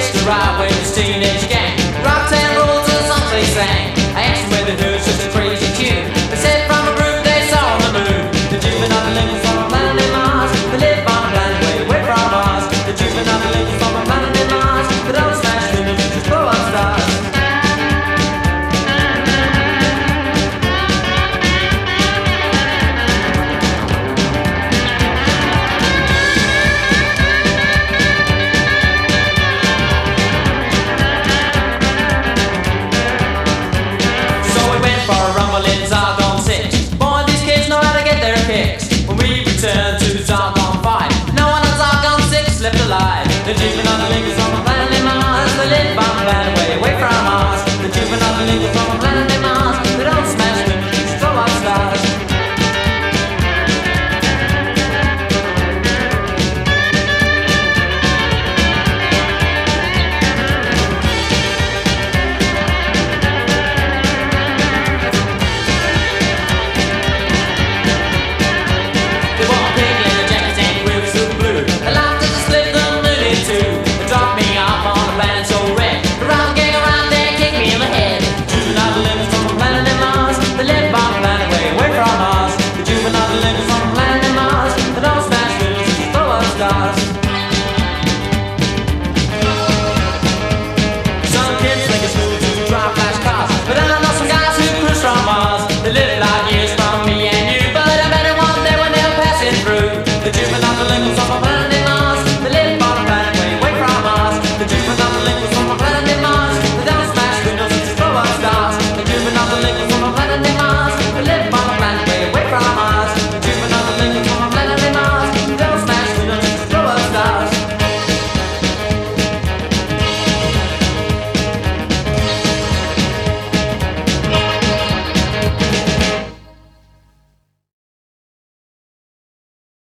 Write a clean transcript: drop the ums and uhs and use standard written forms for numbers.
hitched a ride with his teenage gang. Rocktown rules are the songs they sang. I asked them whether it was just a crazy tune. They said from a group they saw on the moon. The juvenile delinquents from a planet named Mars. They live on a planet way away from Mars. The juvenile delinquents from a planet named Mars. They don't smash windows, just blow up stars. When we return to Zargon 5, no one on Zargon 6 left alive. The juvenile delinquents